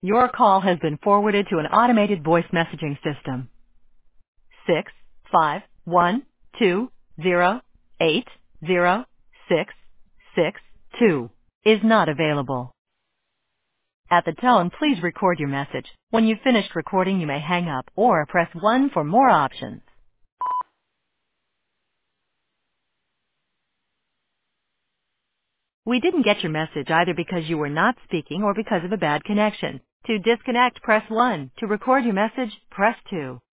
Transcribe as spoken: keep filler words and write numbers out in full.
Your call has been forwarded to an automated voice messaging system. Six five one two zero eight zero six six two is not available. At the tone, please record your message. When you've finished recording, you may hang up or press one for more options. We didn't get your message either because you were not speaking or because of a bad connection. To disconnect, press one. To record your message, press two.